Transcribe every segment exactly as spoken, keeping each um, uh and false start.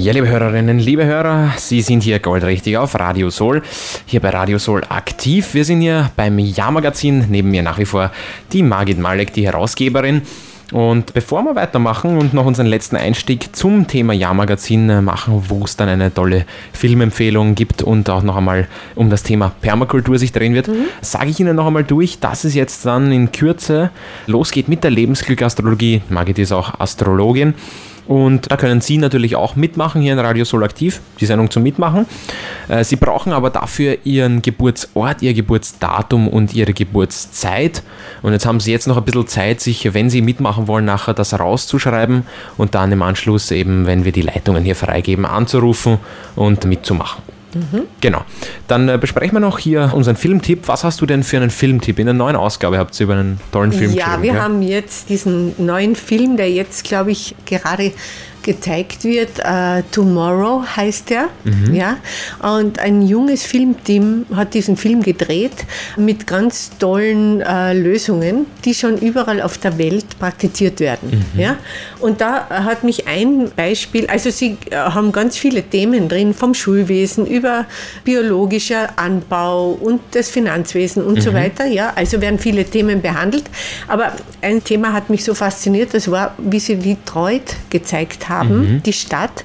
Ja, liebe Hörerinnen, liebe Hörer, Sie sind hier goldrichtig auf Radio Soul, hier bei Radio Soul aktiv. Wir sind hier beim Ja-Magazin, neben mir nach wie vor die Margit Malek, die Herausgeberin. Und bevor wir weitermachen und noch unseren letzten Einstieg zum Thema Ja-Magazin machen, wo es dann eine tolle Filmempfehlung gibt und auch noch einmal um das Thema Permakultur sich drehen wird, mhm. sage ich Ihnen noch einmal durch, dass es jetzt dann in Kürze losgeht mit der Lebensglück-Astrologie. Margit ist auch Astrologin. Und da können Sie natürlich auch mitmachen, hier in Radio Soul aktiv, die Sendung zum Mitmachen. Sie brauchen aber dafür Ihren Geburtsort, Ihr Geburtsdatum und Ihre Geburtszeit. Und jetzt haben Sie jetzt noch ein bisschen Zeit, sich, wenn Sie mitmachen wollen, nachher das rauszuschreiben und dann im Anschluss eben, wenn wir die Leitungen hier freigeben, anzurufen und mitzumachen. Mhm. Genau. Dann äh, besprechen wir noch hier unseren Filmtipp. Was hast du denn für einen Filmtipp? In der neuen Ausgabe habt ihr über einen tollen Film ja, geschrieben. Wir ja, wir haben jetzt diesen neuen Film, der jetzt, glaube ich, gerade gezeigt wird. Uh, Tomorrow heißt der. Mhm. Ja? Und ein junges Filmteam hat diesen Film gedreht mit ganz tollen uh, Lösungen, die schon überall auf der Welt praktiziert werden. Mhm. Ja? Und da hat mich ein Beispiel, also sie haben ganz viele Themen drin, vom Schulwesen über biologischer Anbau und das Finanzwesen und mhm. so weiter. Ja? Also werden viele Themen behandelt. Aber ein Thema hat mich so fasziniert, das war, wie sie Detroit gezeigt haben. Mhm. Die Stadt,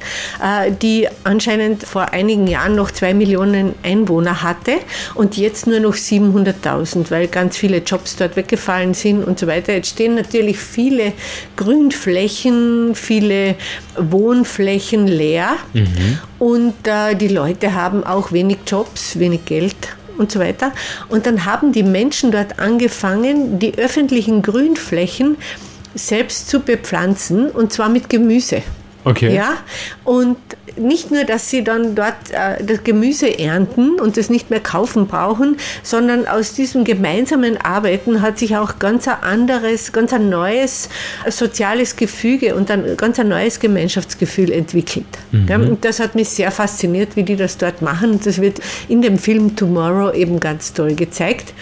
die anscheinend vor einigen Jahren noch zwei Millionen Einwohner hatte und jetzt nur noch siebenhunderttausend, weil ganz viele Jobs dort weggefallen sind und so weiter. Jetzt stehen natürlich viele Grünflächen, viele Wohnflächen leer mhm. und äh, die Leute haben auch wenig Jobs, wenig Geld und so weiter. Und dann haben die Menschen dort angefangen, die öffentlichen Grünflächen selbst zu bepflanzen, und zwar mit Gemüse. Okay. Ja, und nicht nur, dass sie dann dort äh, das Gemüse ernten und das nicht mehr kaufen brauchen, sondern aus diesem gemeinsamen Arbeiten hat sich auch ganz ein anderes, ganz ein neues soziales Gefüge und ein ganz ein neues Gemeinschaftsgefühl entwickelt. Mhm. Ja, und das hat mich sehr fasziniert, wie die das dort machen. Das wird in dem Film Tomorrow eben ganz toll gezeigt.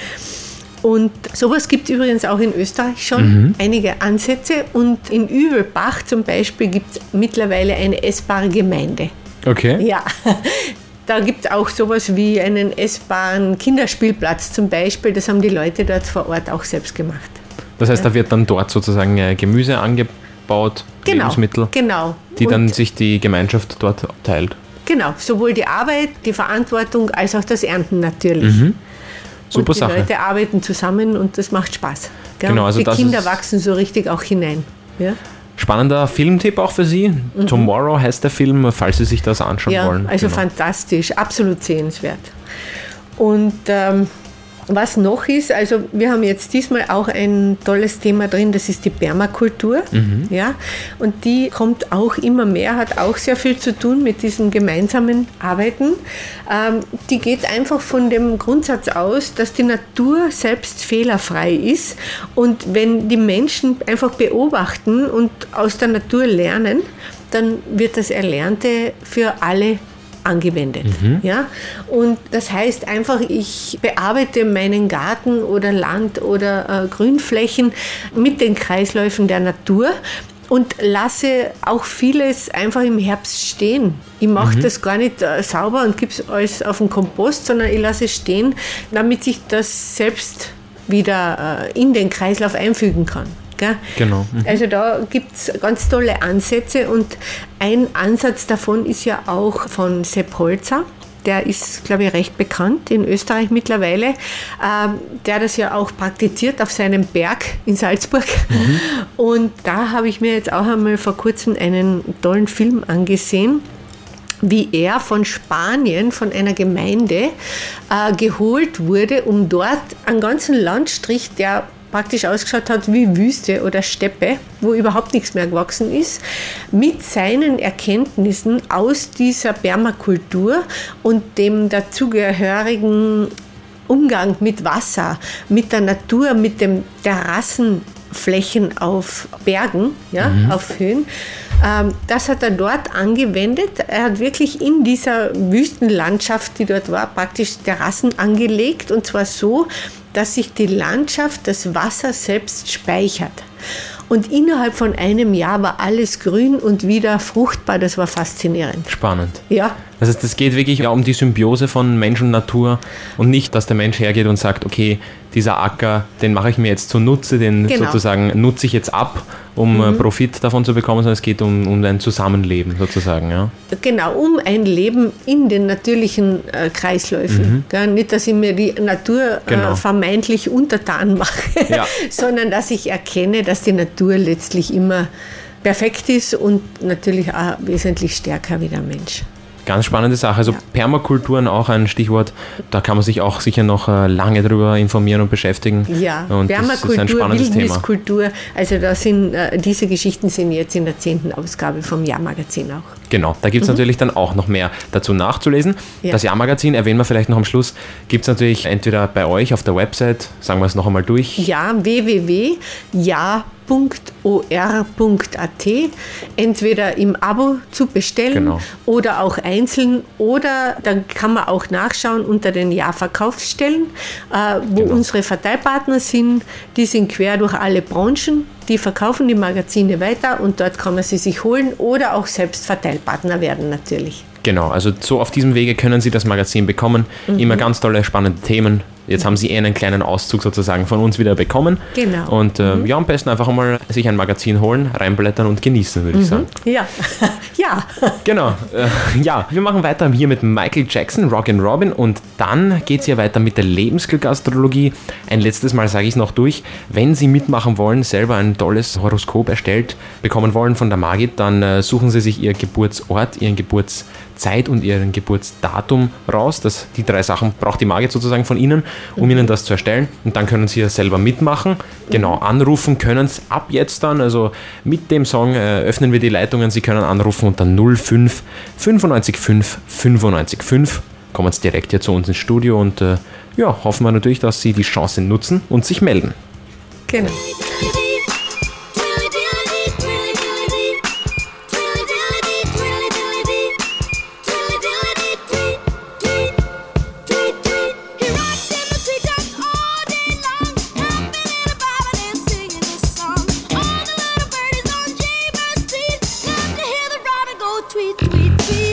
Und sowas gibt es übrigens auch in Österreich schon, mhm. einige Ansätze. Und in Übelbach zum Beispiel gibt es mittlerweile eine essbare Gemeinde. Okay. Ja, da gibt es auch sowas wie einen essbaren Kinderspielplatz zum Beispiel. Das haben die Leute dort vor Ort auch selbst gemacht. Das heißt, ja. da wird dann dort sozusagen Gemüse angebaut, genau, Lebensmittel, genau. die Und dann sich die Gemeinschaft dort teilt. Genau, sowohl die Arbeit, die Verantwortung als auch das Ernten natürlich. Mhm. Super und die Sache. Leute arbeiten zusammen und das macht Spaß. Gell? Genau, also die das Kinder wachsen so richtig auch hinein. Ja? Spannender Filmtipp auch für Sie. Mhm. Tomorrow heißt der Film, falls Sie sich das anschauen ja, wollen. Also genau. Fantastisch, absolut sehenswert. Und ähm, was noch ist, also wir haben jetzt diesmal auch ein tolles Thema drin, das ist die Permakultur. Mhm. Ja? Und die kommt auch immer mehr, hat auch sehr viel zu tun mit diesem gemeinsamen Arbeiten. Ähm, die geht einfach von dem Grundsatz aus, dass die Natur selbst fehlerfrei ist. Und wenn die Menschen einfach beobachten und aus der Natur lernen, dann wird das Erlernte für alle angewendet. Mhm. Ja? Und das heißt einfach, ich bearbeite meinen Garten oder Land oder äh, Grünflächen mit den Kreisläufen der Natur und lasse auch vieles einfach im Herbst stehen. Ich mache mhm. das gar nicht äh, sauber und gebe es alles auf den Kompost, sondern ich lasse es stehen, damit sich das selbst wieder äh, in den Kreislauf einfügen kann. Genau. Mhm. Also da gibt es ganz tolle Ansätze und ein Ansatz davon ist ja auch von Sepp Holzer. Der ist, glaube ich, recht bekannt in Österreich mittlerweile. Ähm, der das ja auch praktiziert auf seinem Berg in Salzburg. Mhm. Und da habe ich mir jetzt auch einmal vor kurzem einen tollen Film angesehen, wie er von Spanien, von einer Gemeinde äh, geholt wurde, um dort einen ganzen Landstrich, der praktisch ausgeschaut hat wie Wüste oder Steppe, wo überhaupt nichts mehr gewachsen ist, mit seinen Erkenntnissen aus dieser Permakultur und dem dazugehörigen Umgang mit Wasser, mit der Natur, mit dem Terrassenflächen auf Bergen, ja, mhm. auf Höhen. Das hat er dort angewendet. Er hat wirklich in dieser Wüstenlandschaft, die dort war, praktisch Terrassen angelegt, und zwar so, dass sich die Landschaft das Wasser selbst speichert. Und innerhalb von einem Jahr war alles grün und wieder fruchtbar. Das war faszinierend. Spannend. Ja. Das heißt, es geht wirklich um die Symbiose von Mensch und Natur und nicht, dass der Mensch hergeht und sagt, okay, dieser Acker, den mache ich mir jetzt zunutze, den genau. sozusagen nutze ich jetzt ab, um mhm. Profit davon zu bekommen, sondern es geht um, um ein Zusammenleben sozusagen. Ja? Genau, um ein Leben in den natürlichen äh, Kreisläufen. Mhm. Gell? Nicht, dass ich mir die Natur genau. äh, vermeintlich untertan mache, ja. sondern dass ich erkenne, dass die Natur letztlich immer perfekt ist und natürlich auch wesentlich stärker wie der Mensch. Ganz spannende Sache. Also ja. Permakulturen auch ein Stichwort. Da kann man sich auch sicher noch lange drüber informieren und beschäftigen. Ja, und Permakultur, das ist ein spannendes Wildniskultur. Also da sind, äh, diese Geschichten sind jetzt in der zehnten Ausgabe vom Jahrmagazin auch. Genau, da gibt es mhm. natürlich dann auch noch mehr dazu nachzulesen. Ja. Das Jahrmagazin, erwähnen wir vielleicht noch am Schluss, gibt es natürlich entweder bei euch auf der Website, sagen wir es noch einmal durch. Ja, w w w punkt jahr punkt o r punkt a t, entweder im Abo zu bestellen genau. oder auch einzeln, oder dann kann man auch nachschauen unter den Jahrverkaufsstellen, äh, wo genau. unsere Verteilpartner sind. Die sind quer durch alle Branchen, die verkaufen die Magazine weiter und dort kann man sie sich holen oder auch selbst Verteilpartner werden natürlich. Genau, also so auf diesem Wege können Sie das Magazin bekommen. Mhm. Immer ganz tolle, spannende Themen. Jetzt haben Sie eh einen kleinen Auszug sozusagen von uns wieder bekommen. Genau. Und äh, mhm. ja, am besten einfach mal sich ein Magazin holen, reinblättern und genießen, würde mhm. ich sagen. Ja, ja. Genau. Äh, ja, wir machen weiter hier mit Michael Jackson, Rockin' Robin, und dann geht es hier weiter mit der Lebensglück-Astrologie. Ein letztes Mal sage ich es noch durch. Wenn Sie mitmachen wollen, selber ein tolles Horoskop erstellt bekommen wollen von der Margit, dann äh, suchen Sie sich Ihr Geburtsort, Ihren Geburtszeit und Ihren Geburtsdatum raus. Das, die drei Sachen braucht die Margit sozusagen von Ihnen, um mhm. Ihnen das zu erstellen. Und dann können Sie ja selber mitmachen. Mhm. Genau, anrufen können Sie ab jetzt dann. Also mit dem Song äh, öffnen wir die Leitungen. Sie können anrufen unter null fünf fünfundneunzig fünf fünfundneunzig fünf. Kommen Sie direkt hier zu uns ins Studio und äh, ja, hoffen wir natürlich, dass Sie die Chance nutzen und sich melden. Genau. Tweet, tweet.